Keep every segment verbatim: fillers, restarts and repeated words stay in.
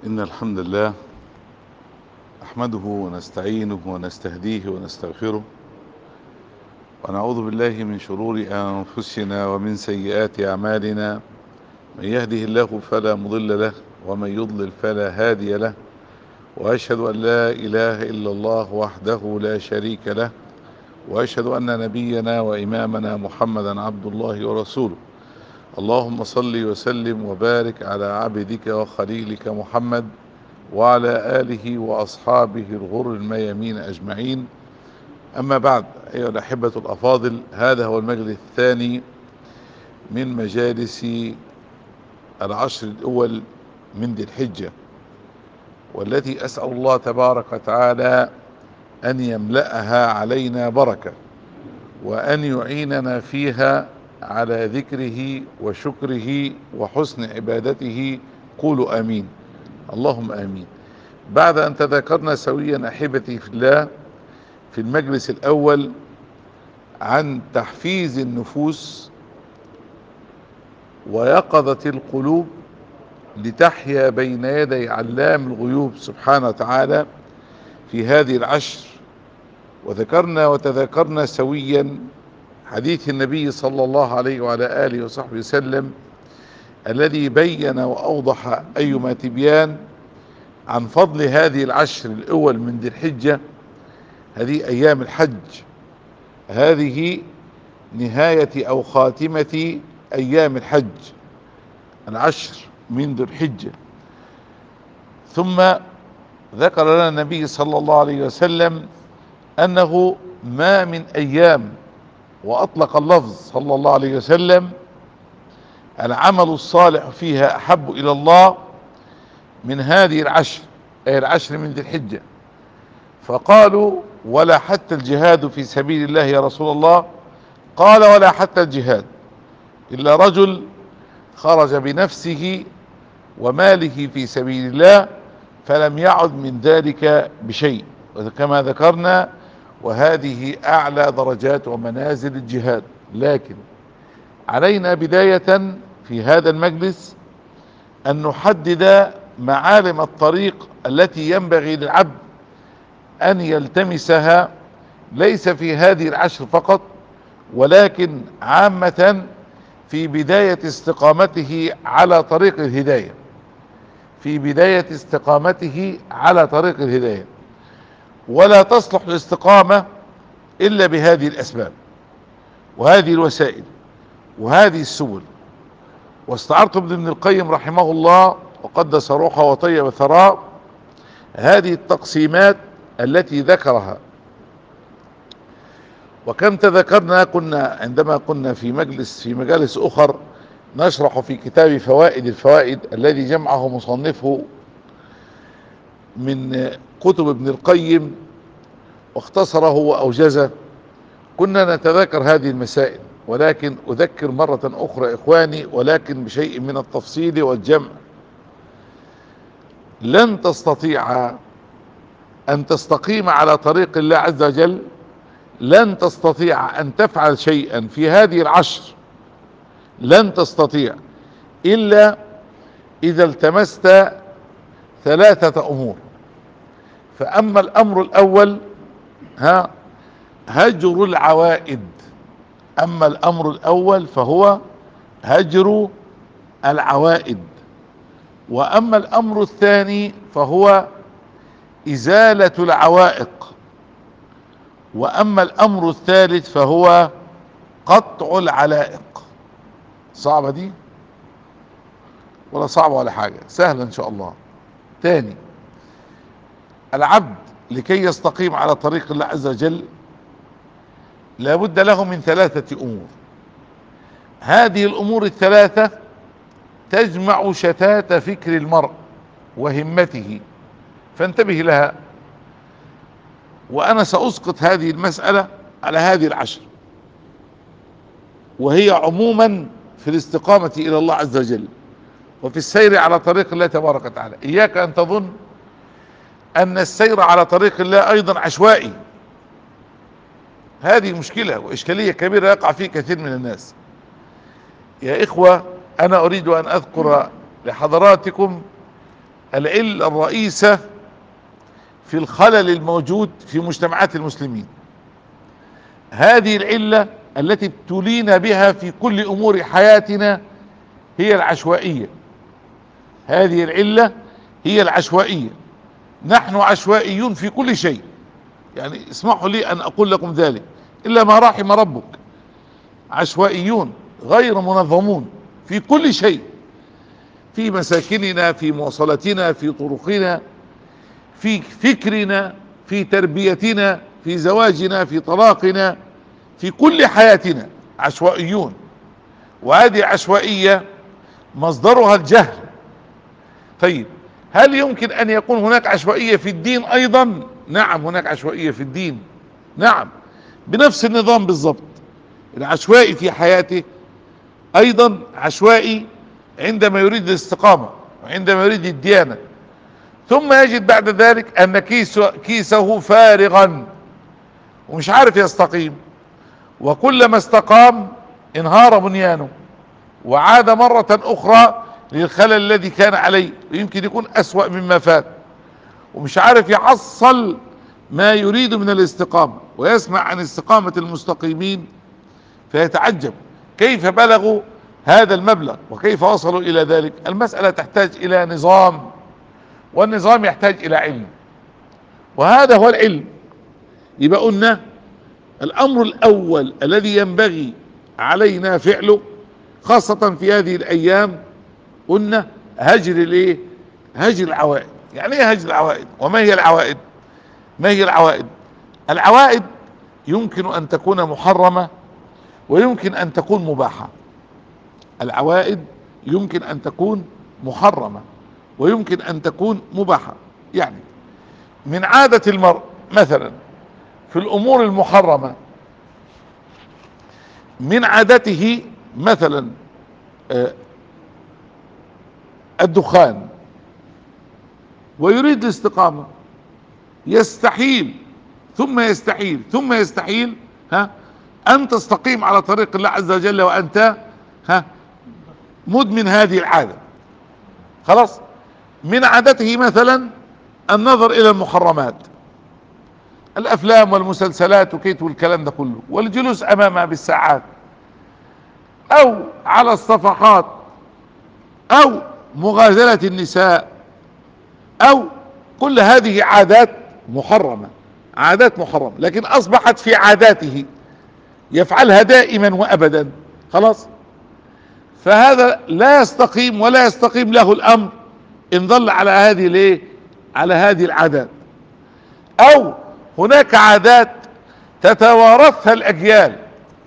إن الحمد لله نحمده ونستعينه ونستهديه ونستغفره، ونعوذ بالله من شرور أنفسنا ومن سيئات أعمالنا. من يهده الله فلا مضل له، ومن يضلل فلا هادي له، وأشهد أن لا إله إلا الله وحده لا شريك له، وأشهد أن نبينا وإمامنا محمدا عبد الله ورسوله. اللهم صل وسلم وبارك على عبدك وخليلك محمد وعلى آله وأصحابه الغر الميامين أجمعين. أما بعد، أيها الأحبة الأفاضل، هذا هو المجلس الثاني من مجالس العشر الأول من ذي الحجة، والتي أسأل الله تبارك وتعالى أن يملأها علينا بركة، وأن يعيننا فيها على ذكره وشكره وحسن عبادته. قولوا آمين. اللهم آمين. بعد أن تذكرنا سويا أحبتي في الله في المجلس الأول عن تحفيز النفوس ويقظة القلوب لتحيا بين يدي علام الغيوب سبحانه وتعالى في هذه العشر، وذكرنا وتذكرنا سويا حديث النبي صلى الله عليه وعلى آله وصحبه وسلم الذي بين وأوضح أيما تبيان عن فضل هذه العشر الأول من ذي الحجة. هذه أيام الحج، هذه نهاية أو خاتمة أيام الحج، العشر من ذي الحجة. ثم ذكر لنا النبي صلى الله عليه وسلم أنه ما من أيام، وأطلق اللفظ صلى الله عليه وسلم، العمل الصالح فيها أحب إلى الله من هذه العشر، أي العشر من ذي الحجة. فقالوا: ولا حتى الجهاد في سبيل الله يا رسول الله؟ قال: ولا حتى الجهاد، إلا رجل خرج بنفسه وماله في سبيل الله فلم يعد من ذلك بشيء. وكما ذكرنا، وهذه أعلى درجات ومنازل الجهاد. لكن علينا بداية في هذا المجلس أن نحدد معالم الطريق التي ينبغي للعبد أن يلتمسها، ليس في هذه العشر فقط، ولكن عامة في بداية استقامته على طريق الهداية، في بداية استقامته على طريق الهداية. ولا تصلح الاستقامة إلا بهذه الأسباب وهذه الوسائل وهذه السبل. واستعرت ابن القيم رحمه الله وقدس روحه وطيب ثراه هذه التقسيمات التي ذكرها. وكم تذكرنا كنا عندما كنا في مجلس في مجالس أخر نشرح في كتاب فوائد الفوائد الذي جمعه مصنفه من كتب ابن القيم واختصره وأوجزه، كنا نتذكر هذه المسائل. ولكن أذكر مرة أخرى إخواني، ولكن بشيء من التفصيل والجمع. لن تستطيع أن تستقيم على طريق الله عز وجل، لن تستطيع أن تفعل شيئا في هذه العشر، لن تستطيع إلا إذا التمست ثلاثة أمور. فأما الأمر الأول ها هجر العوائد، أما الأمر الأول فهو هجر العوائد. وأما الأمر الثاني فهو إزالة العوائق. وأما الأمر الثالث فهو قطع العلائق. صعبة دي ولا صعبة ولا حاجة؟ سهلة إن شاء الله. تاني، العبد لكي يستقيم على طريق الله عز وجل لابد له من ثلاثة أمور. هذه الأمور الثلاثة تجمع شتات فكر المرء وهمته، فانتبه لها. وأنا سأسقط هذه المسألة على هذه العشر، وهي عموما في الاستقامة إلى الله عز وجل وفي السير على طريق الله تبارك وتعالى. إياك أن تظن أن السير على طريق الله أيضا عشوائي. هذه مشكلة وإشكالية كبيرة يقع فيه كثير من الناس. يا إخوة، أنا أريد أن أذكر لحضراتكم العلة الرئيسة في الخلل الموجود في مجتمعات المسلمين. هذه العلة التي ابتلينا بها في كل امور حياتنا هي العشوائية. هذه العلة هي العشوائية. نحن عشوائيون في كل شيء، يعني اسمحوا لي ان اقول لكم ذلك، الا ما رحم ربك. عشوائيون غير منظمون في كل شيء، في مساكننا، في مواصلاتنا، في طرقنا، في فكرنا، في تربيتنا، في زواجنا، في طلاقنا، في كل حياتنا عشوائيون. وهذه عشوائية مصدرها الجهل. طيب، هل يمكن ان يكون هناك عشوائية في الدين ايضا؟ نعم، هناك عشوائية في الدين، نعم، بنفس النظام بالضبط. العشوائي في حياته ايضا عشوائي عندما يريد الاستقامة وعندما يريد الديانة، ثم يجد بعد ذلك ان كيسه, كيسه فارغا ومش عارف يستقيم، وكلما استقام انهار بنيانه وعاد مرة اخرى للخلل الذي كان عليه، ويمكن يكون اسوأ مما فات، ومش عارف يحصل ما يريد من الاستقامة، ويسمع عن استقامة المستقيمين فيتعجب كيف بلغوا هذا المبلغ وكيف وصلوا الى ذلك. المسألة تحتاج الى نظام، والنظام يحتاج الى علم، وهذا هو العلم. يبقى قلنا الامر الاول الذي ينبغي علينا فعله خاصة في هذه الايام، قلنا هجر الايه؟ هجر العوائد. يعني ايه هجر العوائد؟ وما هي العوائد؟ ما هي العوائد؟ العوائد يمكن ان تكون محرمة ويمكن ان تكون مباحة. العوائد يمكن ان تكون محرمة ويمكن ان تكون مباحة. يعني من عادة المرء مثلا في الامور المحرمة، من عادته مثلا آه الدخان، ويريد الاستقامة، يستحيل ثم يستحيل ثم يستحيل ها ان تستقيم على طريق الله عز وجل وانت ها مدمن هذه العادة. خلاص. من عادته مثلا النظر الى المحرمات، الافلام والمسلسلات وكيت والكلام ده كله، والجلوس امامها بالساعات، او على الصفحات، او مغازلة النساء، او كل هذه عادات محرمة، عادات محرمة، لكن اصبحت في عاداته يفعلها دائما وابدا. خلاص. فهذا لا يستقيم ولا يستقيم له الامر ان ظل على هذه الايه؟ على هذه العادات. او هناك عادات تتوارثها الاجيال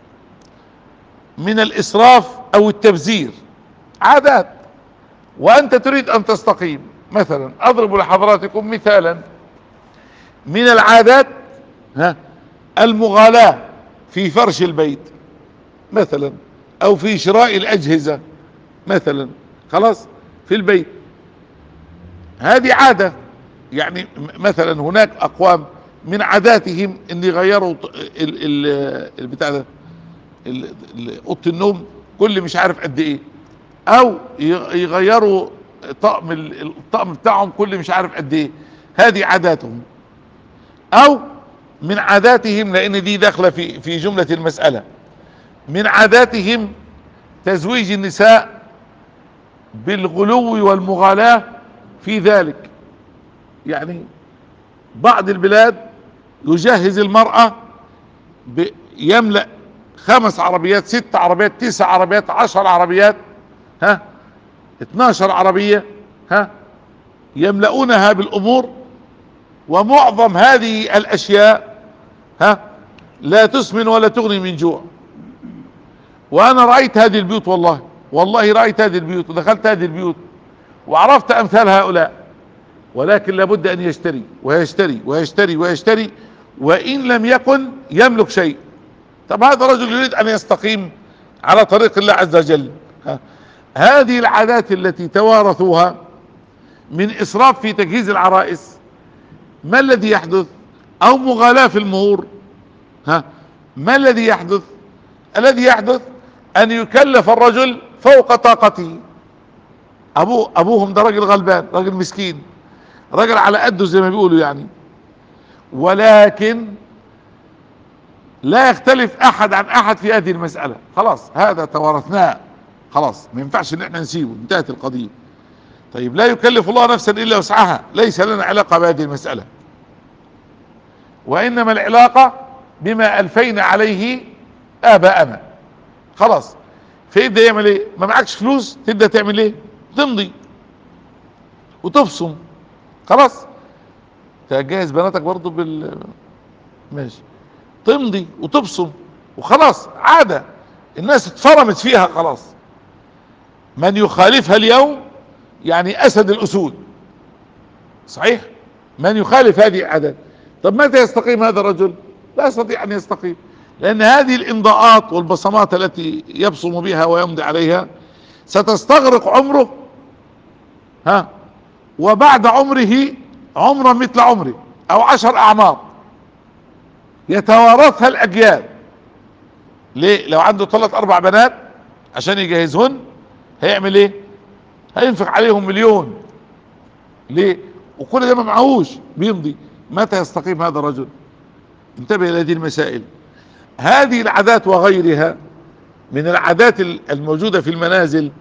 من الاسراف او التبذير، عادات، وانت تريد ان تستقيم. مثلا اضرب لحضراتكم مثالا من العادات ها المغالاة في فرش البيت مثلا، او في شراء الاجهزة مثلا، خلاص، في البيت. هذه عادة. يعني مثلا هناك اقوام من عاداتهم ان يغيروا البتاع ده، اوضه النوم كل مش عارف قد ايه، او يغيروا طقم الطقم بتاعهم كل مش عارف قد ايه. هذه عاداتهم. او من عاداتهم، لان دي داخله في في جمله المساله، من عاداتهم تزويج النساء بالغلو والمغالاة في ذلك. يعني بعض البلاد يجهز المرأة يملأ خمس عربيات، ست عربيات، تسع عربيات، عشر عربيات، ها اتناشر عربية، ها يملؤونها بالامور، ومعظم هذه الاشياء ها لا تسمن ولا تغني من جوع. وانا رأيت هذه البيوت، والله والله رأيت هذه البيوت ودخلت هذه البيوت وعرفت امثال هؤلاء. ولكن لابد ان يشتري ويشتري ويشتري ويشتري، وان لم يكن يملك شيء. طب هذا رجل يريد ان يستقيم على طريق الله عز وجل. ها. هذه العادات التي توارثوها من اسراف في تجهيز العرائس، ما الذي يحدث؟ او مغالاة في المهور. ها ما الذي يحدث؟ الذي يحدث ان يكلف الرجل فوق طاقته، ابوه ابوهم ده راجل غلبان، راجل مسكين، راجل على قده زي ما بيقولوا يعني، ولكن لا يختلف احد عن احد في هذه المسألة. خلاص هذا توارثناه، خلاص ما ينفعش ان احنا نسيبه، انتهت القضية. طيب لا يكلف الله نفسا الا وسعها، ليس لنا علاقة بهذه المسألة، وانما العلاقة بما الفينا عليه اباءنا. خلاص فيبدا يعمل ايه؟ ما معكش فلوس تبدا تعمل ايه؟ تمضي وتبصم. خلاص تجهز بناتك برضو بال ماشي، تمضي وتبصم وخلاص، عادة الناس اتفرمت فيها خلاص. من يخالفها اليوم يعني اسد الاسود، صحيح؟ من يخالف هذه العادات. طب متى يستقيم هذا الرجل؟ لا يستطيع ان يستقيم، لان هذه الامضاءات والبصمات التي يبصم بها ويمضي عليها ستستغرق عمره، ها، وبعد عمره عمرا مثل عمره او عشر اعمار يتوارثها الاجيال. ليه؟ لو عنده ثلاث اربع بنات عشان يجهزهن هيعمل ايه؟ هينفق عليهم مليون. ليه؟ وكل ده ما معهوش بيمضي. متى يستقيم هذا الرجل؟ انتبه الى هذه المسائل. هذه العادات وغيرها من العادات الموجودة في المنازل،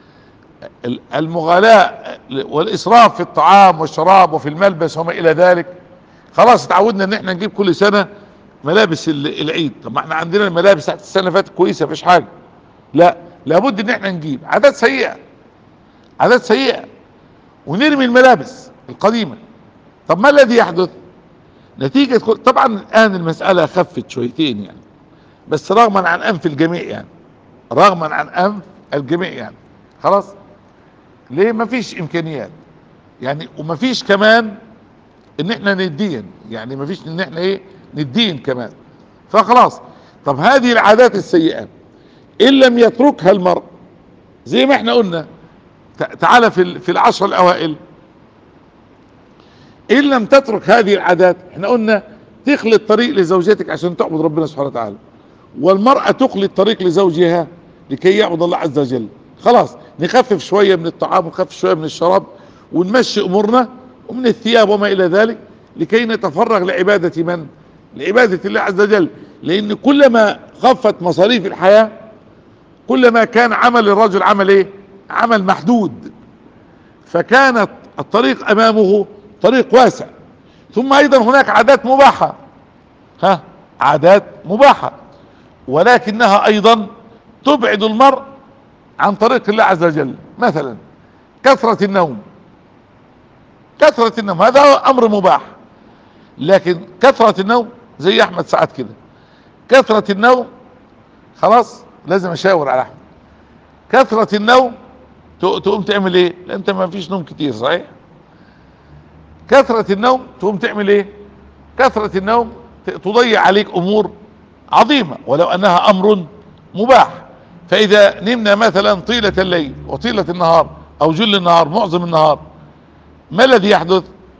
المغالاة والاسراف في الطعام والشراب وفي الملبس وما الى ذلك. خلاص اتعودنا ان احنا نجيب كل سنة ملابس العيد. طب ما احنا عندنا الملابس بتاعت السنة اللي فاتت كويسة مفيش حاجة. لا، لابد ان احنا نجيب. عادات سيئة، عادات سيئة، ونرمي الملابس القديمة. طب ما الذي يحدث نتيجة كل... طبعا الان المسألة خفت شويتين يعني، بس رغما عن انف الجميع يعني، رغما عن انف الجميع يعني. خلاص ليه؟ مفيش امكانيات يعني، ومفيش كمان ان احنا ندين يعني، مفيش ان احنا ايه ندين كمان. فخلاص طب هذه العادات السيئة ان لم يتركها المرء، زي ما احنا قلنا تعالى في في العشر الاوائل، ان لم تترك هذه العادات، احنا قلنا تخلي الطريق لزوجتك عشان تعبد ربنا سبحانه وتعالى، والمرأة تخلي الطريق لزوجها لكي يعبد الله عز وجل. خلاص نخفف شوية من الطعام ونخفف شوية من الشراب ونمشي امورنا ومن الثياب وما الى ذلك، لكي نتفرغ لعبادة من؟ لعبادة الله عز وجل. لان كلما خفت مصاريف الحياة كلما كان عمل الرجل عمل ايه؟ عمل محدود، فكانت الطريق امامه طريق واسع. ثم ايضا هناك عادات مباحة، ها، عادات مباحة، ولكنها ايضا تبعد المرء عن طريق الله عز وجل. مثلا كثرة النوم، كثرة النوم هذا امر مباح، لكن كثرة النوم زي احمد سعد كده، كثرة النوم خلاص لازم اشاور على احمد. كثرة النوم تقوم تعمل ايه؟ لا انت ما فيش نوم كتير صحيح. كثرة النوم تقوم تعمل ايه؟ كثرة النوم تضيع عليك امور عظيمة ولو انها امر مباح. فاذا نمنا مثلا طيلة الليل وطيلة النهار او جل النهار معظم النهار، ما الذي يحدث؟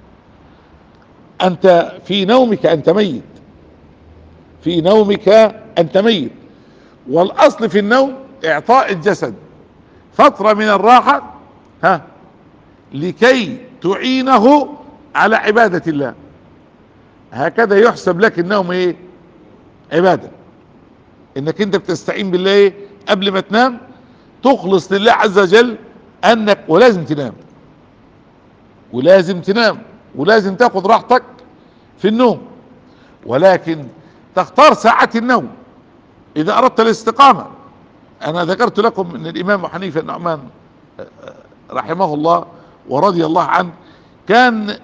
انت في نومك انت ميت، في نومك انت ميت. والاصل في النوم اعطاء الجسد فترة من الراحة، ها، لكي تعينه على عبادة الله. هكذا يحسب لك النوم ايه؟ عبادة. انك انت بتستعين بالله ايه؟ قبل ما تنام تخلص لله عز وجل انك، ولازم تنام ولازم تنام ولازم تاخذ راحتك في النوم، ولكن تختار ساعات النوم اذا اردت الاستقامة. انا ذكرت لكم ان الامام ابو حنيفة النعمان رحمه الله ورضي الله عنه كان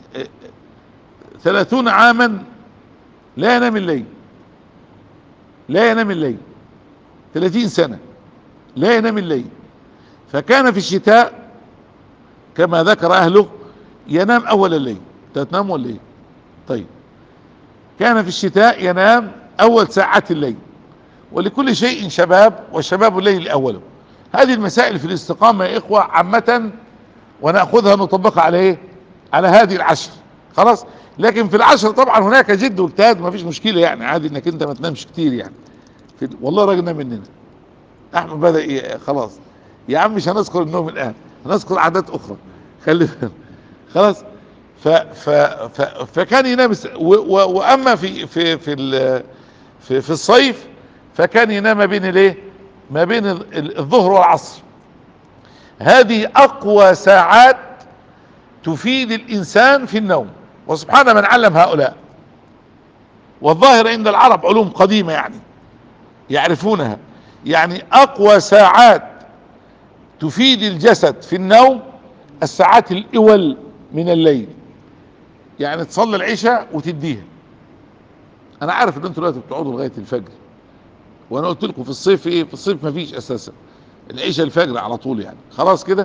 ثلاثون عاما لا ينام الليل، لا ينام الليل، ثلاثين سنة لا ينام الليل. فكان في الشتاء كما ذكر اهله ينام اول الليل. تنام ولا ايه؟ طيب، كان في الشتاء ينام اول ساعات الليل. ولكل شيء شباب، والشباب الليل اوله. هذه المسائل في الاستقامة يا اخوة عامة، ونأخذها نطبقها على ايه؟ على هذه العشر. خلاص. لكن في العشر طبعا هناك جد واجتهاد، ما فيش مشكلة يعني، عادي انك انت ما تنامش كتير يعني. والله راجل نام مننا. احمد بدأ إيه؟ خلاص يا عم مش هنذكر النوم الان، نذكر عادات اخرى. خلي بالك. خلاص. ف ف ف فكان ينام الس- و و واما في في في ال- في, في الصيف فكان ينام ما بين الايه، ما بين ال- ال- الظهر والعصر. هذه اقوى ساعات تفيد الانسان في النوم، وسبحان من علم هؤلاء. والظاهر عند العرب علوم قديمة يعني يعرفونها. يعني اقوى ساعات تفيد الجسد في النوم الساعات الاول من الليل. يعني تصلي العشاء وتديها. انا عارف ان انتوا دلوقتي بتقعدوا لغايه الفجر، وانا قلت لكم في الصيف ايه، في الصيف ما فيش اساسا العشاء الفجر على طول يعني، خلاص كده.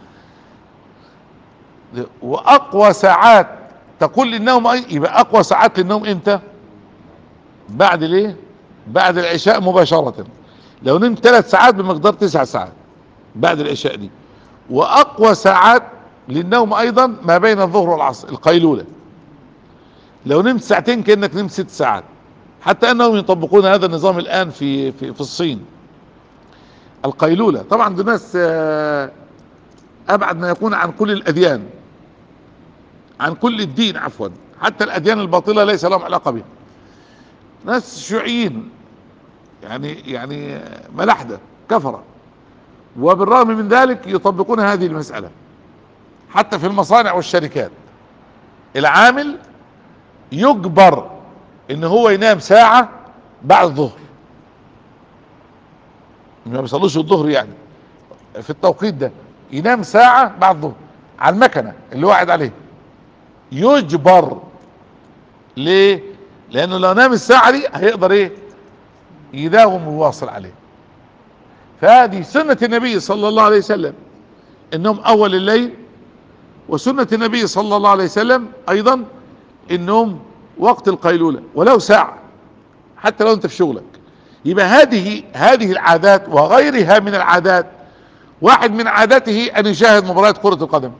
واقوى ساعات تقول للنوم أي- يبقى اقوى ساعات للنوم امتى؟ بعد ليه؟ بعد العشاء مباشرة. لو نمت ثلاث ساعات بمقدار تسع ساعات بعد العشاء دي. واقوى ساعات للنوم ايضا ما بين الظهر والعصر، القيلولة. لو نمت ساعتين كأنك نمت ست ساعات. حتى انهم يطبقون هذا النظام الان في في, في الصين، القيلولة. طبعا دول ناس آه، ابعد ما يكون عن كل الاديان، عن كل الدين عفوا، حتى الاديان الباطلة ليس لهم علاقة بها. ناس شيوعيين يعني، يعني ملاحدة كفرة، وبالرغم من ذلك يطبقون هذه المسألة. حتى في المصانع والشركات العامل يجبر ان هو ينام ساعة بعد الظهر، ما بيصلوش الظهر يعني في التوقيت ده، ينام ساعة بعد الظهر على المكنة اللي هو قاعد عليه، يجبر. ليه؟ لانه لو نام الساعة دي هيقدر ايه، يداوم ويواصل عليه. فهذه سنة النبي صلى الله عليه وسلم النوم اول الليل، وسنة النبي صلى الله عليه وسلم ايضا النوم وقت القيلولة ولو ساعة، حتى لو انت في شغلك. يبقى هذه هذه العادات وغيرها من العادات. واحد من عاداته ان يشاهد مباريات كرة القدم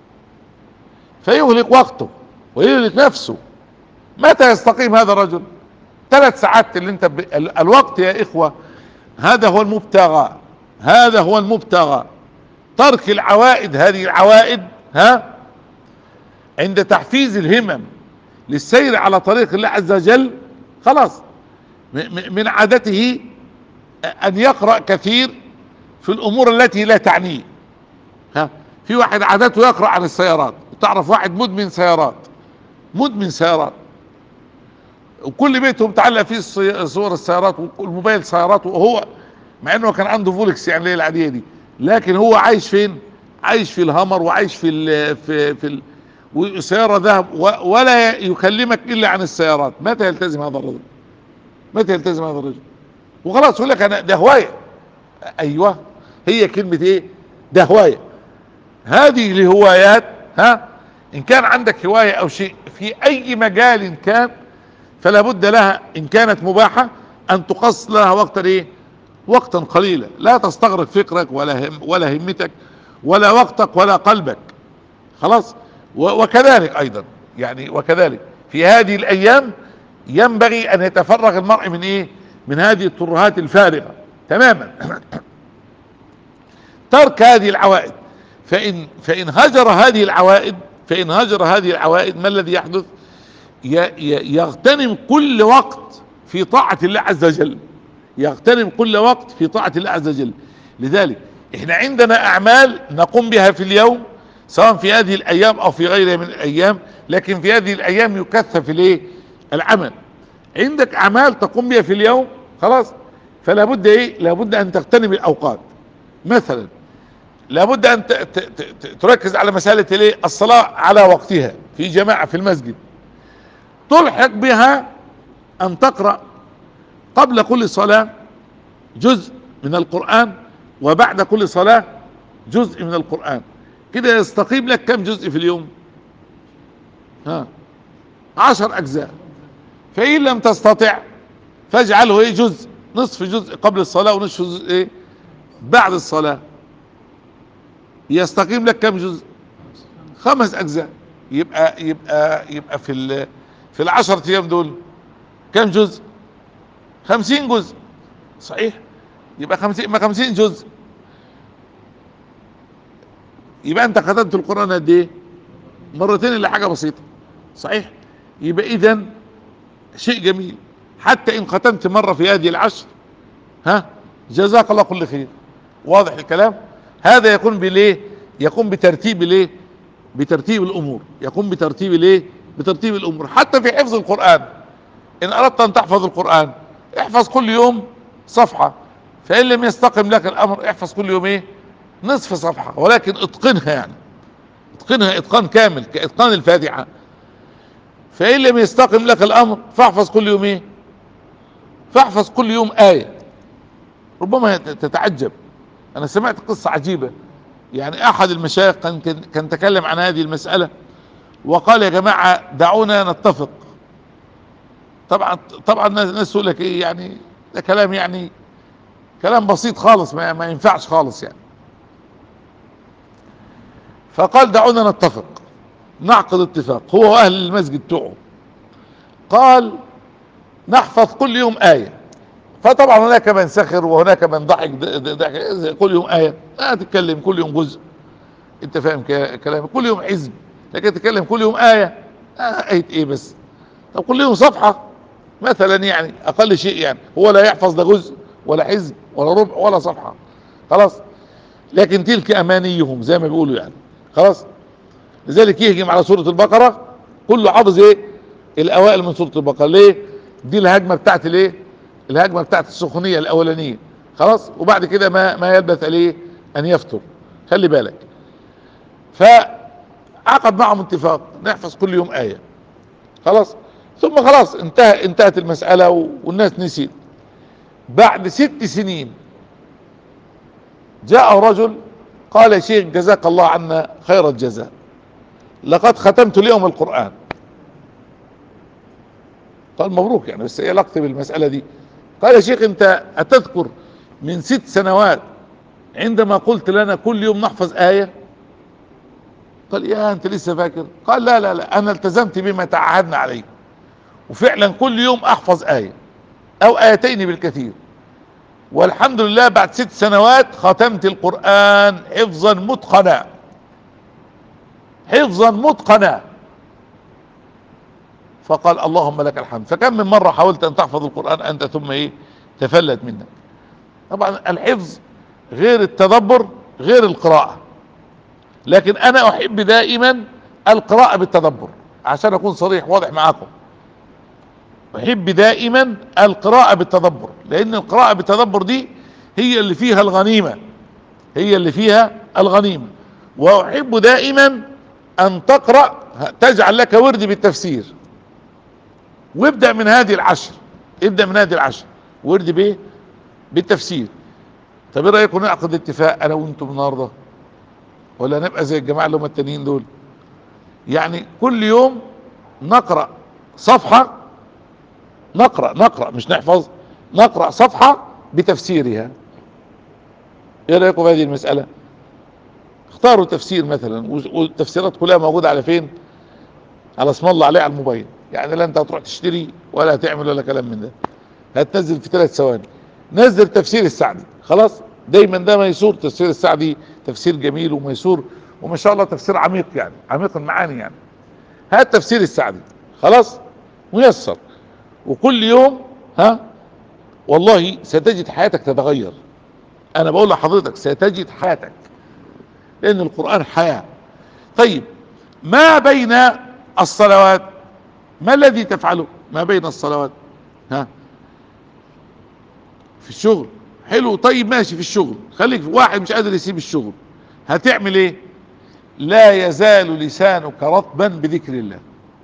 فيهلك وقته ويهلك نفسه. متى يستقيم هذا الرجل؟ ثلاث ساعات اللي انت ب... ال- الوقت يا اخوة هذا هو المبتغى، هذا هو المبتغى. ترك العوائد، هذه العوائد ها عند تحفيز الهمم للسير على طريق الله عز وجل، خلاص. م- م- من عادته ان يقرأ كثير في الامور التي لا تعنيه. ها، في واحد عادته يقرأ عن السيارات، وتعرف واحد مدمن سيارات، مدمن سيارات، وكل بيته متعلق فيه الصي- صور السيارات والموبايل سيارات، وهو مع انه كان عنده فولكس يعني اللي هي العادية دي، لكن هو عايش فين؟ عايش في الهمر، وعايش في ال في في ال وسيارة ذهب، و- ولا يكلمك الا عن السيارات. متى يلتزم هذا الرجل؟ متى يلتزم هذا الرجل؟ وخلاص يقول لك انا ده هواية. ايوه، هي كلمة ايه؟ ده هواية. هذه الهوايات ها، ان كان عندك هواية او شيء في اي مجال كان، فلا بد لها ان كانت مباحة ان تقص لها وقتا ايه، وقتا قليلا، لا تستغرق فكرك ولا هم ولا همتك ولا وقتك ولا قلبك. خلاص. و- وكذلك ايضا يعني، وكذلك في هذه الايام ينبغي ان يتفرغ المرء من ايه، من هذه الترهات الفارغة تماما. ترك هذه العوائد. فإن فإن هجر هذه العوائد، فإن هجر هذه العوائد ما الذي يحدث؟ ي- ي- يغتنم كل وقت في طاعة الله عز وجل، يغتنم كل وقت في طاعة الله عز وجل. لذلك احنا عندنا اعمال نقوم بها في اليوم، سواء في هذه الايام او في غيرها من الايام، لكن في هذه الايام يكثف الايه، العمل. عندك اعمال تقوم بها في اليوم، خلاص، فلا بد ايه، لابد ان تغتنم الاوقات. مثلا لابد ان ت- ت- ت- تركز على مسألة الايه، الصلاة على وقتها في جماعة في المسجد. تلحق بها ان تقرأ قبل كل صلاة جزء من القرآن، وبعد كل صلاة جزء من القرآن. كده يستقيم لك كم جزء في اليوم؟ ها، عشر اجزاء. فان لم تستطع فاجعله ايه، جزء، نصف جزء قبل الصلاة ونصف جزء ايه بعد الصلاة. يستقيم لك كم جزء؟ خمس اجزاء. يبقى يبقى يبقى في ال في العشر ايام دول كم جزء؟ خمسين جزء. صحيح؟ يبقى خمسين، ما خمسين جزء يبقى انت ختمت القرآن قد ايه؟ مرتين الا حاجة بسيطة، صحيح؟ يبقى اذا شيء جميل. حتى ان ختمت مرة في هذه العشر، ها، جزاك الله كل خير. واضح الكلام؟ هذا يكون بالايه؟ يكون بترتيب الايه؟ بترتيب الامور، يكون بترتيب الايه؟ بترتيب الامور. حتى في حفظ القرآن، ان اردت ان تحفظ القرآن احفظ كل يوم صفحة، فان لم يستقم لك الامر احفظ كل يوم ايه؟ نصف صفحة، ولكن اتقنها، يعني اتقنها اتقان كامل كاتقان الفاتحة. فان لم يستقم لك الامر فاحفظ كل يوم ايه؟ فاحفظ كل يوم آية. ربما تتعجب، انا سمعت قصة عجيبة، يعني احد المشايخ كان كان تكلم عن هذه المسألة وقال يا جماعة دعونا نتفق. طبعا طبعا الناس تقول لك ايه يعني، ده كلام يعني كلام بسيط خالص، ما, ما ينفعش خالص يعني. فقال دعونا نتفق، نعقد اتفاق هو واهل المسجد بتوعه. قال نحفظ كل يوم آية. فطبعا هناك من سخر وهناك من ضحك ضحك، كل يوم آية، لا تتكلم كل يوم جزء، انت فاهم كلامي، كل يوم حزب، لكن تتكلم كل يوم آية، آه آية ايه بس؟ طب كل يوم صفحة مثلا، يعني اقل شيء، يعني هو لا يحفظ ده جزء ولا حزب ولا ربع ولا صفحة، خلاص. لكن تلك امانيهم زي ما بيقولوا يعني، خلاص. لذلك يهجم على سورة البقرة كله حافظ ايه؟ الاوائل من سورة البقرة. ليه؟ دي الهجمة بتاعت الايه؟ الهجمة بتاعت السخونية الاولانية، خلاص. وبعد كده ما ما يلبث عليه ان يفتر، خلي بالك. فعقد معهم اتفاق نحفظ كل يوم آية، خلاص. ثم خلاص انتهى انتهت المسألة والناس نسيت. بعد ست سنين جاء رجل قال يا شيخ جزاك الله عنا خير الجزاء، لقد ختمت اليوم القرآن. قال مبروك، يعني بس ايه علاقتي بالمسألة دي؟ قال يا شيخ انت اتذكر من ست سنوات عندما قلت لنا كل يوم نحفظ آية؟ قال يا انت لسه فاكر؟ قال لا لا لا انا التزمت بما تعهدنا عليه، وفعلا كل يوم احفظ آية او آيتين بالكثير، والحمد لله بعد ست سنوات ختمت القرآن حفظا متقنا، حفظا متقنا. فقال اللهم لك الحمد. فكم من مرة حاولت ان تحفظ القرآن انت ثم ايه؟ تفلت منك. طبعا الحفظ غير التدبر غير القراءة، لكن انا احب دائما القراءة بالتدبر عشان اكون صريح واضح معاكم. احب دائما القراءة بالتدبر، لان القراءة بالتدبر دي هي اللي فيها الغنيمة، هي اللي فيها الغنيمة. واحب دائما ان تقرأ، تجعل لك ورد بالتفسير، وابدأ من هذه العشر، ابدأ من هذه العشر ورد بايه؟ بالتفسير. طب ايه رأيكم نعقد اتفاق انا وانتم النهارده، ولا نبقى زي الجماعة اللي هم التانيين دول؟ يعني كل يوم نقرأ صفحة، نقرأ نقرأ مش نحفظ، نقرأ صفحة بتفسيرها. ايه رأيكم في هذه المسألة؟ اختاروا تفسير مثلا، والتفسيرات كلها موجودة على فين؟ على اسم الله عليه على الموبايل، يعني لا انت هتروح تشتري ولا هتعمل ولا كلام من ده، هتنزل في ثلاث ثواني. نزل تفسير السعدي، خلاص. دايما ده ميسور، تفسير السعدي تفسير جميل وميسور، وما شاء الله تفسير عميق، يعني عميق المعاني يعني. هات تفسير السعدي، خلاص، ميسر. وكل يوم، ها، والله ستجد حياتك تتغير. انا بقول لحضرتك ستجد حياتك، لان القرآن حياة. طيب ما بين الصلوات ما الذي تفعله ما بين الصلوات؟ ها، في الشغل، حلو، طيب ماشي، في الشغل خليك واحد مش قادر يسيب الشغل، هتعمل ايه؟ لا يزال لسانك رطبا بذكر الله،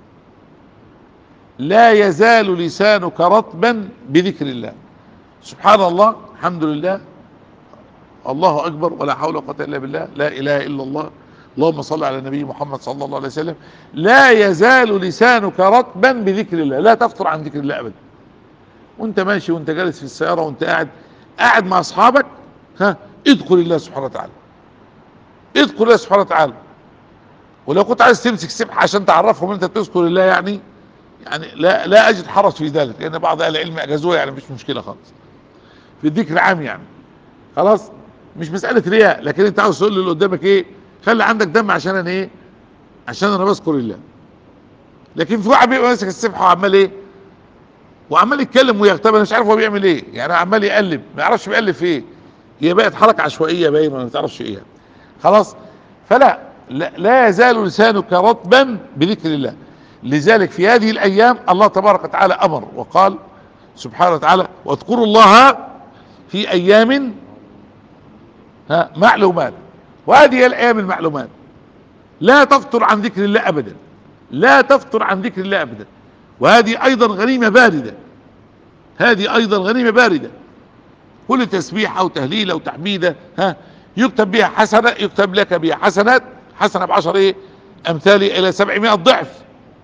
لا يزال لسانك رطبا بذكر الله. سبحان الله، الحمد لله، الله اكبر، ولا حول ولا قوة الا بالله، لا اله الا الله، اللهم صل على النبي محمد صلى الله عليه وسلم. لا يزال لسانك رطبا بذكر الله، لا تفتر عن ذكر الله ابدا. وانت ماشي، وانت جالس في السيارة، وانت قاعد قاعد مع اصحابك، ها، اذكر الله سبحانه وتعالى، اذكر الله سبحانه وتعالى. ولو كنت عايز تمسك سبحة عشان تعرفهم انت تذكر الله، يعني يعني لا لا اجد حرج في ذلك، لان بعض اهل العلم اجازوها، يعني مش مشكلة خالص في الذكر عام يعني، خلاص. مش مسألة رياء، لكن انت عاوز تقول اللي قدامك ايه؟ خلي عندك دم عشان انا ايه؟ عشان انا بذكر الله. لكن في واحد بيبقى ماسك السبحه وعمال ايه؟ وعمال يتكلم ويغتاب، مش عارف هو بيعمل ايه، يعني عمال يقلب ما يعرفش بيقلب في ايه. هي بقت حركه عشوائيه باين ولا ما تعرفش ايه يعني. خلاص. فلا لا, لا يزال لسانك رطبا بذكر الله. لذلك في هذه الايام الله تبارك وتعالى امر وقال سبحانه وتعالى: واذكروا الله في ايام ها معلومات. وهذه هي الايام المعلومات. لا تفتر عن ذكر الله ابدا، لا تفتر عن ذكر الله ابدا. وهذه ايضا غنيمة باردة، هذه ايضا غنيمة باردة. كل تسبيحة وتهليلة وتحميدة ها يكتب بها حسنة، يكتب لك بها حسنات، حسنة بعشر ايه امثالي الى سبعمائة ضعف.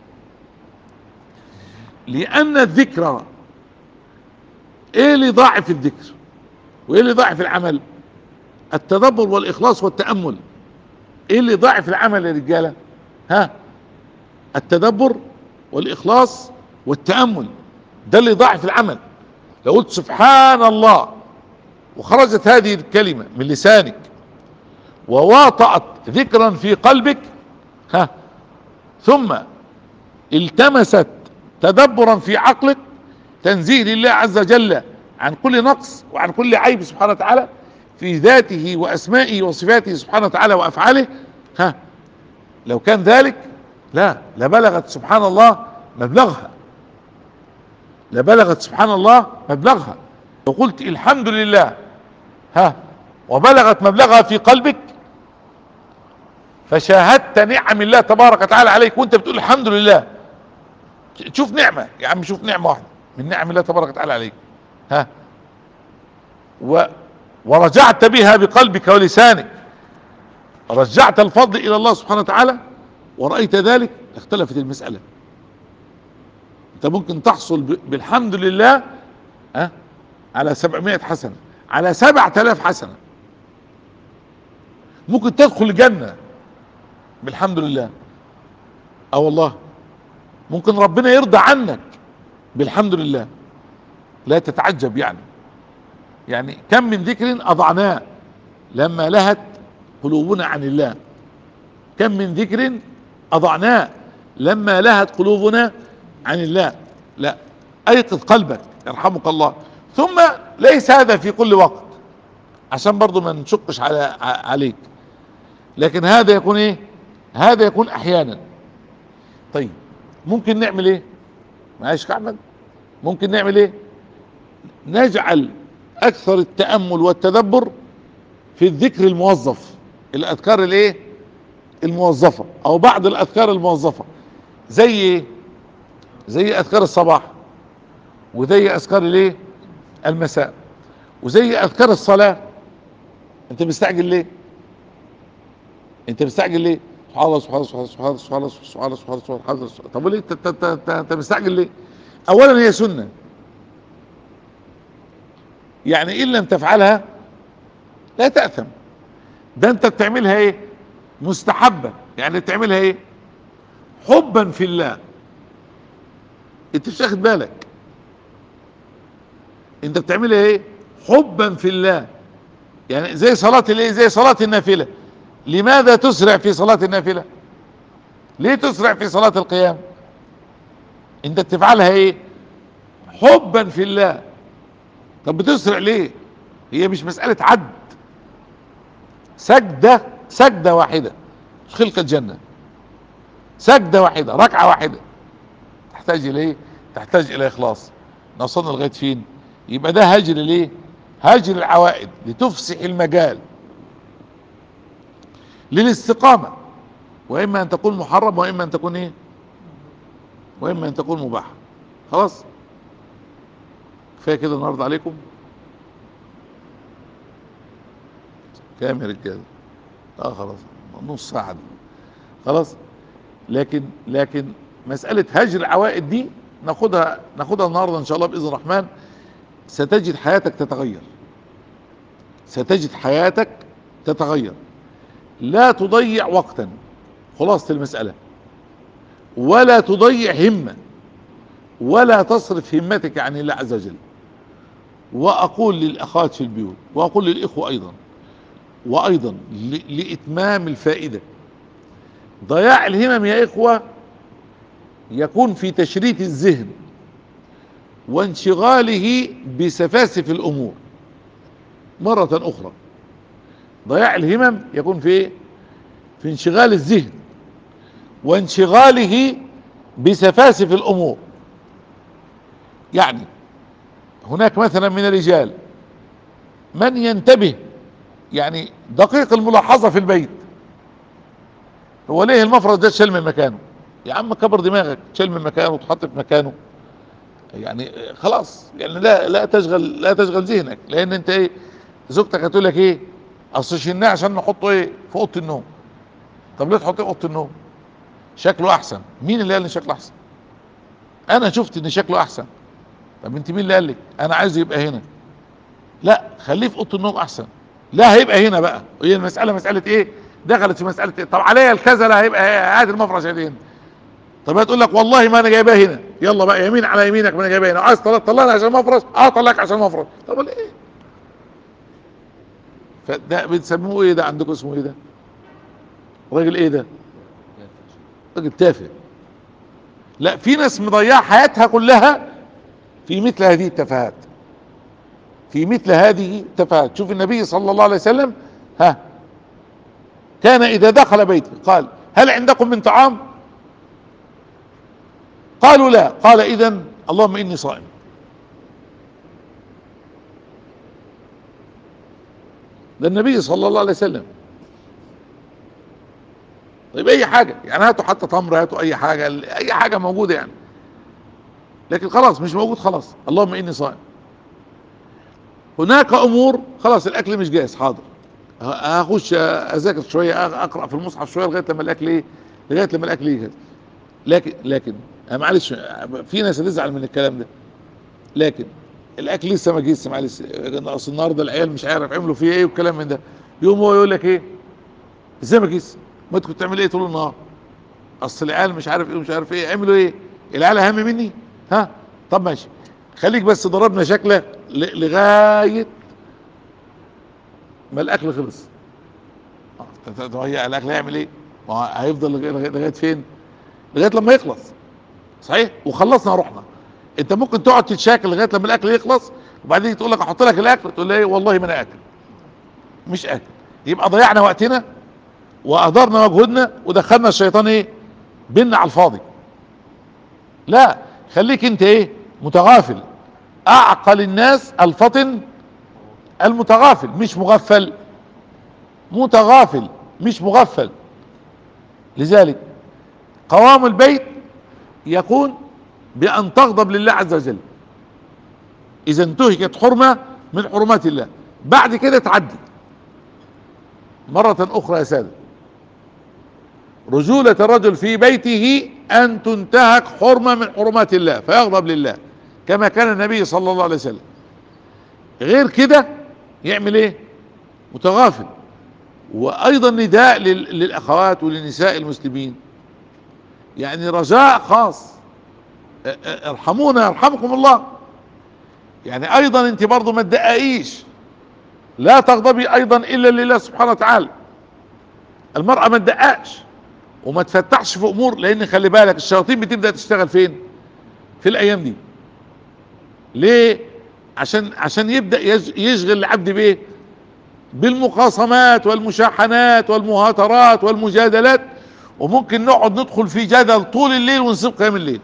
لان الذكر ايه اللي ضاعف الذكر وايه اللي ضاعف العمل؟ التدبر والاخلاص والتأمل. ايه اللي ضاعف العمل يا رجالة؟ ها التدبر والاخلاص والتأمل، ده اللي ضاعف العمل. لو قلت سبحان الله وخرجت هذه الكلمة من لسانك وواطأت ذكرا في قلبك ها ثم التمست تدبرا في عقلك، تنزيه لله عز وجل عن كل نقص وعن كل عيب سبحانه وتعالى في ذاته واسمائه وصفاته سبحانه وتعالى وافعاله، ها لو كان ذلك لا لبلغت سبحان الله مبلغها، لبلغت سبحان الله مبلغها. لو قلت الحمد لله ها وبلغت مبلغها في قلبك، فشاهدت نعم الله تبارك وتعالى عليك وانت بتقول الحمد لله. تشوف نعمة يا عم، شوف نعمة واحدة من نعم الله تبارك وتعالى عليك ها و ورجعت بها بقلبك ولسانك، رجعت الفضل الى الله سبحانه وتعالى ورأيت ذلك، اختلفت المسألة. انت ممكن تحصل بالحمد لله ها على سبعمائة حسنة، على سبعة آلاف حسنة. ممكن تدخل الجنة بالحمد لله. اه والله ممكن ربنا يرضى عنك بالحمد لله. لا تتعجب يعني. يعني كم من ذكر اضعناه لما لهت قلوبنا عن الله، كم من ذكر اضعناه لما لهت قلوبنا عن الله. لا، ايقظ قلبك يرحمك الله. ثم ليس هذا في كل وقت عشان برضو ما نشقش على عليك، لكن هذا يكون ايه؟ هذا يكون احيانا. طيب ممكن نعمل ايه؟ معلش كعبد، ممكن نعمل ايه؟ نجعل اكثر التأمل والتدبر في الذكر الموظف، الاذكار الايه الموظفة او بعض الاذكار الموظفة. زي ايه؟ زي اذكار الصباح، وزي اذكار الايه المساء، وزي اذكار الصلاة. انت مستعجل ليه؟ انت مستعجل ليه؟ سبحان الله سبحان الله سبحان الله سبحان الله سبحان الله سبحان الله سبحان الله. طب ليه انت مستعجل ليه؟ اولا هي سنة، يعني ان لم تفعلها لا تأثم. ده انت بتعملها ايه؟ مستحبة، يعني بتعملها ايه؟ حبا في الله. انت مش واخد بالك انت بتعملها ايه؟ حبا في الله. يعني زي صلاة الايه؟ زي صلاة النافلة. لماذا تسرع في صلاة النافلة؟ ليه تسرع في صلاة القيام؟ انت بتفعلها ايه؟ حبا في الله. طب بتسرع ليه؟ هي مش مسألة عد، سجدة سجدة واحدة خلق الجنة، سجدة واحدة ركعة واحدة تحتاج الى ايه؟ تحتاج الى اخلاص. نوصلنا لغاية فين؟ يبقى ده هجر ليه؟ هجر العوائد لتفسح المجال للاستقامة، واما ان تكون محرم واما ان تكون ايه؟ واما ان تكون مباح. خلاص كفايه كده النهارده عليكم. كام يا رجاله؟ اه خلاص نص ساعه دي خلاص. لكن لكن مساله هجر العوائد دي ناخدها ناخدها النهارده ان شاء الله باذن الرحمن. ستجد حياتك تتغير، ستجد حياتك تتغير. لا تضيع وقتا، خلاصة المسألة، ولا تضيع همة، ولا تصرف همتك عن الله عز وجل. واقول للاخوات في البيوت واقول للاخوة ايضا، وايضا لاتمام الفائدة، ضياع الهمم يا اخوة يكون في تشريد الذهن وانشغاله بسفاسف الامور. مرة اخرى، ضياع الهمم يكون في ايه؟ في انشغال الذهن وانشغاله بسفاسف الامور. يعني هناك مثلا من الرجال من ينتبه، يعني دقيق الملاحظة في البيت، هو ليه المفرش ده تشيل من مكانه؟ يا عم كبر دماغك، تشيل من مكانه وتحط في مكانه، يعني خلاص، يعني لا لا تشغل لا تشغل ذهنك. لان انت ايه، زوجتك هتقول لك ايه؟ اصل شلناه عشان نحطه ايه في اوضه النوم. طب ليه تحطيه في اوضه النوم؟ شكله احسن. مين اللي قال ان شكله احسن؟ انا شفت ان شكله احسن. طب انت مين اللي قال لك؟ انا عايز يبقى هنا. لا، خليه في اوضه النوم احسن. لا، هيبقى هنا بقى. هي المساله مساله ايه؟ دخلت في مساله ايه؟ طب عليا الكذا، لا هيبقى هات المفرش هنا. طب هتقول لك والله ما انا جايباه هنا. يلا بقى يمين على يمينك، ما انا جايباه هنا. عايز طلعني عشان مفرش؟ اه طلعك عشان مفرش. طب ايه؟ فده بتسموه ايه؟ ده عندكم اسمه ايه ده؟ راجل ايه ده؟ راجل تافه. لا، في ناس مضيعه حياتها كلها في مثل هذه التفاهات، في مثل هذه التفاهات. شوف النبي صلى الله عليه وسلم، ها، كان اذا دخل بيته قال: هل عندكم من طعام؟ قالوا لا. قال: اذا اللهم اني صائم. ده النبي صلى الله عليه وسلم. طيب اي حاجة يعني، هاتوا حتى تمر، هاتوا اي حاجة، اي حاجة موجودة يعني. لكن خلاص مش موجود، خلاص اللهم اني صائم. هناك امور خلاص الاكل مش جاهز، حاضر، هخش اذاكر شوية، اقرأ في المصحف شوية لغاية لما الاكل ايه، لغاية لما الاكل يجهز. لكن لكن معلش، في ناس هتزعل من الكلام ده، لكن الاكل لسه ما جهزش، معلش اصل النهارده العيال مش عارف عملوا فيه ايه والكلام من ده. يوم هو يقول لك ايه؟ ازاي ما جهزش؟ ما انت كنت بتعمل ايه طول النهار؟ اصل العيال مش عارف ايه ومش عارف ايه، عملوا ايه؟ العيال اهم مني؟ ها؟ طب ماشي، خليك بس ضربنا شكله لغايه ما الاكل خلص. اه هي الاكل هيعمل ايه؟ ما هو هيفضل لغايه لغايه فين؟ لغايه لما يخلص. صحيح؟ وخلصنا ورحنا. انت ممكن تقعد تتشاكل لغايه لما الاكل يخلص، وبعدين تقول لك احط لك الاكل، تقول لي ايه؟ والله ما انا اكل، مش اكل. يبقى ضيعنا وقتنا واهدرنا مجهودنا ودخلنا الشيطان ايه؟ بينا على الفاضي. لا، خليك انت ايه؟ متغافل. اعقل الناس الفطن المتغافل، مش مغفل. متغافل مش مغفل. لذلك قوام البيت يكون بان تغضب لله عز وجل اذا انتهكت حرمة من حرمات الله، بعد كده تعدي. مرة اخرى يا سادة، رجولة الرجل في بيته ان تنتهك حرمة من حرمات الله فيغضب لله كما كان النبي صلى الله عليه وسلم. غير كده يعمل ايه؟ متغافل. وايضا نداء للاخوات وللنساء المسلمين، يعني رجاء خاص، ارحمونا يرحمكم الله. يعني ايضا انت برضو ما تدققيش، لا تغضبي ايضا الا لله سبحانه وتعالى. المرأة ما تدققش وما تفتحش في امور، لان خلي بالك الشياطين بتبدأ تشتغل فين؟ في الايام دي. ليه؟ عشان عشان يبدأ يشغل العبد بايه؟ بالمخاصمات والمشاحنات والمهاترات والمجادلات، وممكن نقعد ندخل في جدل طول الليل ونسيب قيام الليل،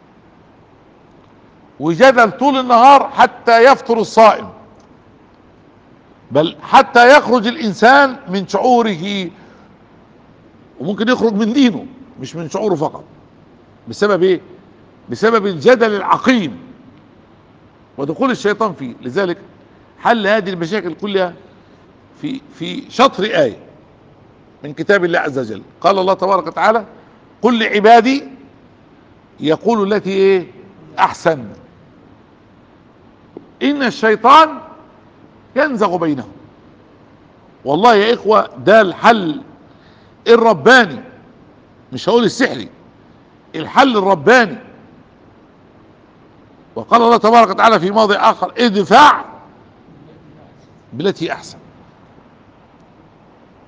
وجدل طول النهار حتى يفطر الصائم، بل حتى يخرج الانسان من شعوره، وممكن يخرج من دينه مش من شعوره فقط. بسبب ايه؟ بسبب الجدل العقيم ودخول الشيطان فيه. لذلك حل هذه المشاكل كلها في في شطر آية من كتاب الله عز وجل. قال الله تبارك وتعالى: قل لعبادي يقول التي ايه؟ احسن، ان الشيطان ينزغ بينهم. والله يا اخوة ده الحل الرباني، مش هقول السحري، الحل الرباني. وقال الله تبارك وتعالى في موضع اخر: ادفع بالتي احسن.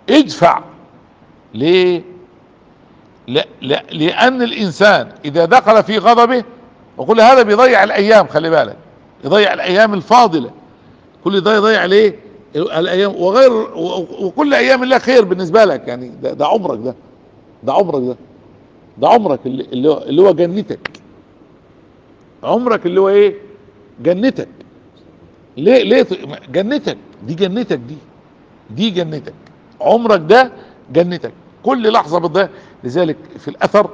ادفع. ليه؟ لا لا لان الانسان اذا دخل في غضبه، وكل هذا بيضيع الايام، خلي بالك، يضيع الايام الفاضلة، كل ده يضيع ليه الايام، وغير وكل ايام الله خير بالنسبة لك، يعني ده, ده عمرك، ده ده عمرك ده ده عمرك اللي, اللي هو اللي هو جنتك، عمرك اللي هو ايه؟ جنتك. ليه ليه جنتك دي، جنتك دي دي جنتك، عمرك ده جنتك، كل لحظة بتضيع. لذلك في الاثر: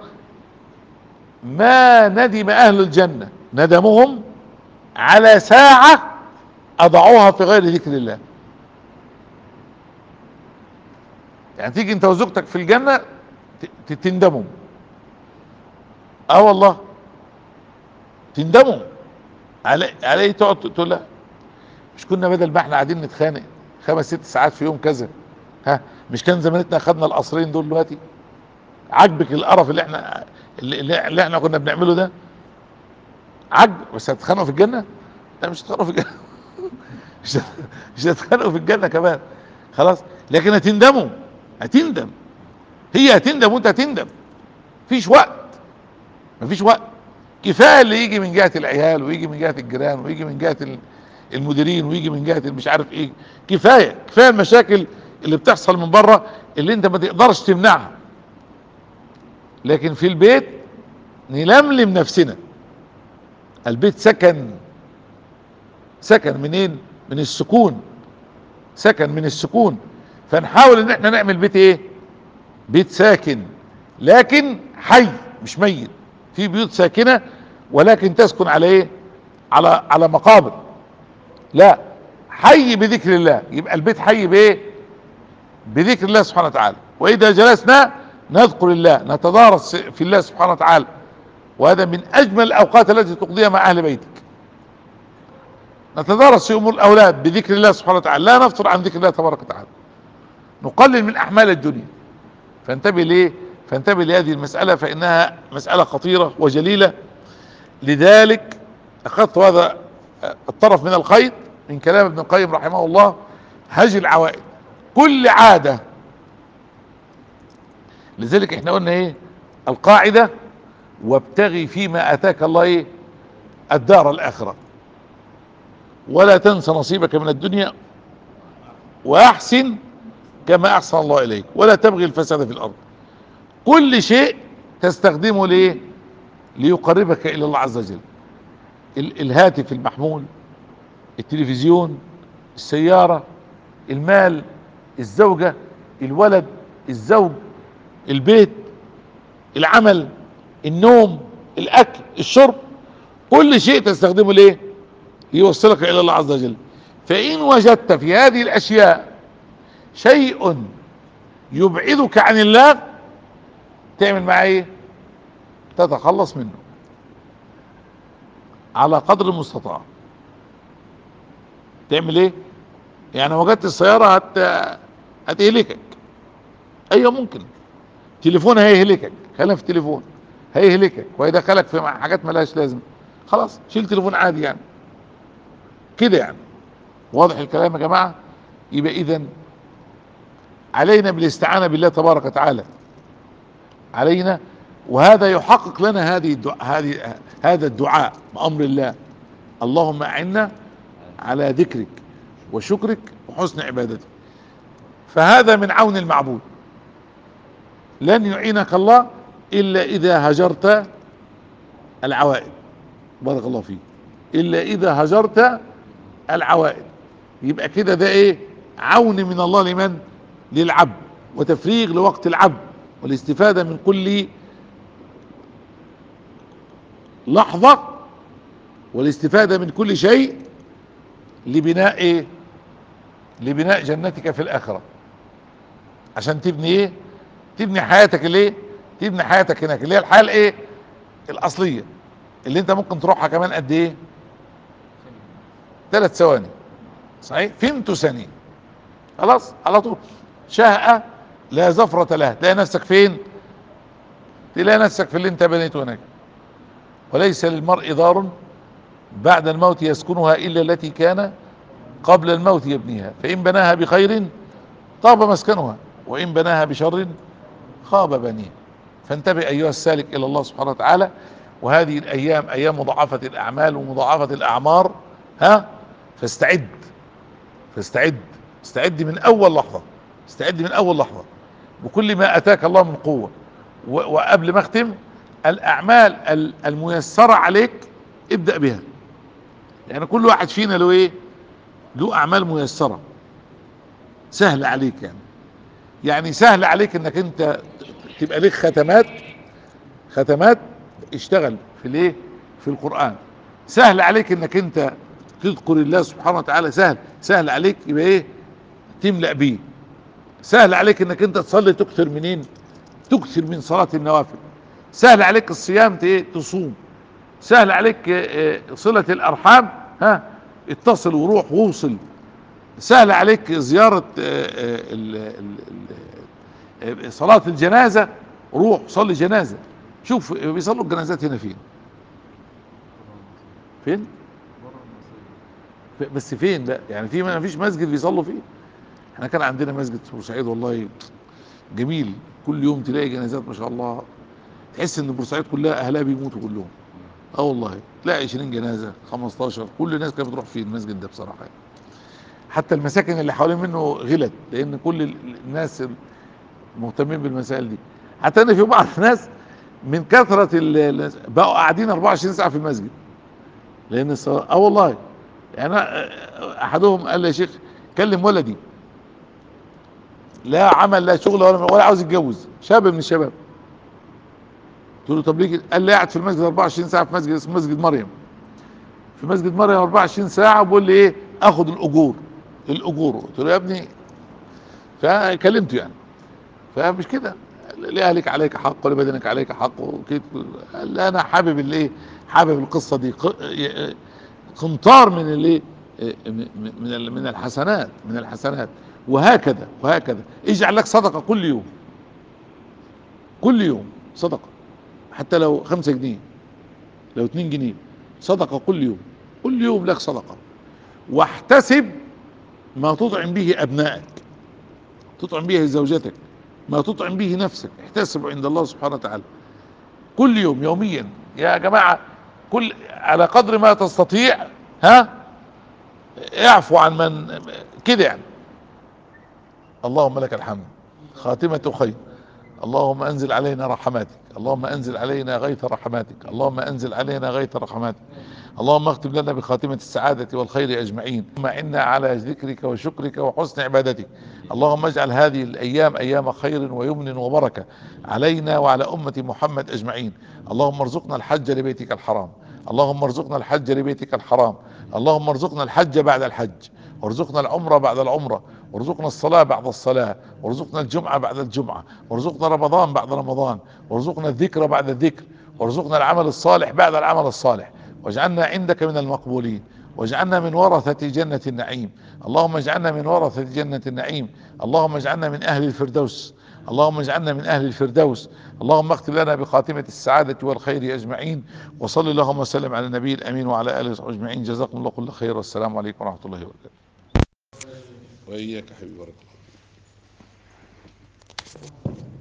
ما ندم اهل الجنة ندمهم على ساعة اضعوها في غير ذكر الله. يعني تيجي انت وزوجتك في الجنة تندموا، اه والله تندموا على عليه، تقعد تقول لا، مش كنا بدل ما احنا قاعدين نتخانق خمس ست ساعات في يوم كذا، ها مش كان زمانتنا اخدنا القصرين دول دلوقتي؟ عجبك القرف اللي احنا اللي, اللي احنا كنا بنعمله ده؟ عجب. بس هتتخانقوا في الجنة؟ لا مش هتتخانقوا في الجنة. مش مش هتتخانقوا في الجنة كمان، خلاص. لكن هتندموا، هتندم، هي هتندم وانت هتندم. مفيش وقت، مفيش وقت. كفايه اللي يجي من جهه العيال، ويجي من جهه الجيران، ويجي من جهه المديرين، ويجي من جهه مش عارف ايه. كفايه كفايه المشاكل اللي بتحصل من بره اللي انت ما تقدرش تمنعها. لكن في البيت نلملم نفسنا. البيت سكن، سكن منين؟ من السكون، سكن من السكون. فنحاول ان احنا نعمل بيت ايه؟ بيت ساكن لكن حي، مش ميت. في بيوت ساكنة ولكن تسكن على ايه؟ على على مقابر. لا، حي بذكر الله. يبقى البيت حي بايه؟ بذكر الله سبحانه وتعالى. واذا جلسنا نذكر الله، نتدارس في الله سبحانه وتعالى. وهذا من اجمل الاوقات التي تقضيها مع اهل بيتك. نتدارس في امور الاولاد بذكر الله سبحانه وتعالى، لا نفطر عن ذكر الله تبارك وتعالى، نقلل من احمال الدنيا. فانتبه ليه؟ فانتبه لهذه المسألة، فانها مسألة خطيرة وجليلة. لذلك اخذت هذا الطرف من الخيط من كلام ابن القيم رحمه الله: هج العوائد، كل عادة. لذلك احنا قلنا ايه القاعدة؟ وابتغي فيما اتاك الله ايه؟ الدار الاخرة، ولا تنس نصيبك من الدنيا، واحسن كما احسن الله اليك، ولا تبغي الفساد في الارض. كل شيء تستخدمه ليه؟ ليقربك الى الله عز وجل. الهاتف المحمول، التلفزيون، السيارة، المال، الزوجة، الولد، الزوج، البيت، العمل، النوم، الاكل، الشرب، كل شيء تستخدمه ليه؟ يوصلك الى الله عز وجل. فان وجدت في هذه الاشياء شيء يبعدك عن الله، تعمل معاه ايه؟ تتخلص منه على قدر المستطاع. تعمل ايه؟ يعني وجدت السيارة هت هتهلكك، ايوه ممكن. تليفون هيهلكك، خلينا في التليفون، هيهلكك وهيدخلك في حاجات ملهاش لازمه، خلاص شيل تليفون عادي يعني كده. يعني واضح الكلام يا جماعه؟ يبقى اذا علينا بالاستعانه بالله تبارك وتعالى، علينا. وهذا يحقق لنا هذه الدعاء، هذه هذا الدعاء بأمر الله: اللهم أعنا على ذكرك وشكرك وحسن عبادتك. فهذا من عون المعبود. لن يعينك الله إلا إذا هجرت العوائد، بارك الله فيك، إلا إذا هجرت العوائد. يبقى كده ده إيه؟ عون من الله لمن؟ للعبد، وتفريغ لوقت العبد، والاستفادة من كل لحظة، والاستفادة من كل شيء لبناء ايه؟ لبناء جنتك في الاخرة. عشان تبني ايه؟ تبني حياتك الايه؟ تبني حياتك هناك اللي هي الحياة الايه؟ الاصلية، اللي انت ممكن تروحها كمان قد ايه؟ ثلاث ثواني، صحيح؟ فيمتو ثانية، خلاص على طول. شهقة لا زفرة لها، تلاقي نفسك فين؟ تلاقي نفسك في اللي انت بنيته هناك. وليس للمرء دار بعد الموت يسكنها إلا التي كان قبل الموت يبنيها، فإن بناها بخير طاب مسكنها، وإن بناها بشر خاب بنيه. فانتبه أيها السالك إلى الله سبحانه وتعالى. وهذه الأيام أيام مضاعفة الأعمال ومضاعفة الأعمار، ها، فاستعد فاستعد استعد من أول لحظة، استعد من أول لحظة بكل ما أتاك الله من قوة. وقبل ما أختم، الأعمال الميسرة عليك ابدأ بها. يعني كل واحد فينا له إيه؟ له أعمال ميسرة سهل عليك. يعني يعني سهل عليك انك انت تبقى لك ختمات ختمات اشتغل في الايه؟ في القرآن. سهل عليك انك انت تذكر الله سبحانه وتعالى، سهل سهل عليك يبقى ايه؟ تملأ بيه. سهل عليك انك انت تصلي، تكثر منين؟ تكثر من صلاة النوافل. سهل عليك الصيام، ايه؟ تصوم. سهل عليك اه صلة الارحام، ها، اتصل وروح ووصل. سهل عليك زيارة اه اه صلاة الجنازة، روح صلي جنازة. شوف بيصلوا الجنازات هنا فين؟ فين؟ بس فين؟ لا يعني في ما فيش مسجد بيصلوا فيه. احنا كان عندنا مسجد في بورسعيد والله جميل، كل يوم تلاقي جنازات ما شاء الله، تحس ان بورسعيد كلها اهلها بيموتوا كلهم. اه والله تلاقي عشرين جنازة خمستاشر، كل الناس كانت بتروح فيه المسجد ده بصراحة يعني. حتى المساكن اللي حوالين منه غلت، لان كل الناس مهتمين بالمسائل دي. حتى ان في بعض الناس من كثرة ال- بقوا قاعدين اربعة وعشرين ساعة في المسجد، لان الصلاة اه والله. يعني أنا احدهم قال لي يا شيخ كلم ولدي، لا عمل لا شغل ولا ولا عاوز يتجوز، شاب من الشباب. قلت له طب ليه كده؟ قال لي قاعد في المسجد اربعة وعشرين ساعة في مسجد اسمه مسجد مريم، في مسجد مريم اربعة وعشرين ساعة، بيقول لي ايه؟ اخد الاجور الاجور قلت له يا ابني، فكلمته يعني، فمش كده. لأهلك عليك حق ولبدنك عليك حق وكده. قال لي انا حابب الايه؟ حابب القصة دي، قنطار من الايه؟ من من الحسنات من الحسنات. وهكذا وهكذا اجعل لك صدقة كل يوم، كل يوم صدقة، حتى لو خمسة جنيه، لو اتنين جنيه، صدقة كل يوم، كل يوم لك صدقة. واحتسب ما تطعم به ابنائك، تطعم به زوجتك، ما تطعم به نفسك، احتسب عند الله سبحانه وتعالى كل يوم يوميا يا جماعة. كل على قدر ما تستطيع، ها، اعفو عن من كده يعني. اللهم لك الحمد، خاتمة خير. اللهم انزل علينا رحماتك، اللهم انزل علينا غيث رحماتك، اللهم انزل علينا غيث رحماتك. اللهم اختم لنا بخاتمة السعادة والخير اجمعين. اللهم انا على ذكرك وشكرك وحسن عبادتك. اللهم اجعل هذه الايام ايام خير ويمن وبركة علينا وعلى امة محمد اجمعين. اللهم ارزقنا الحج لبيتك الحرام، اللهم ارزقنا الحج لبيتك الحرام، اللهم ارزقنا الحج بعد الحج، وارزقنا العمرة بعد العمرة، وارزقنا الصلاة بعد الصلاة، وارزقنا الجمعة بعد الجمعة، وارزقنا رمضان بعد رمضان، وارزقنا الذكر بعد الذكر، وارزقنا العمل الصالح بعد العمل الصالح. واجعلنا عندك من المقبولين، واجعلنا من ورثة جنة النعيم. اللهم اجعلنا من ورثة جنة النعيم. اللهم اجعلنا من اهل الفردوس، اللهم اجعلنا من اهل الفردوس. اللهم اختم لنا بخاتمة السعادة والخير اجمعين. وصل اللهم وسلم على النبي الامين وعلى اله وصحبه اجمعين. جزاكم الله كل خير، والسلام عليكم ورحمة الله وبركاته. وإياك حبيبي، بارك الله.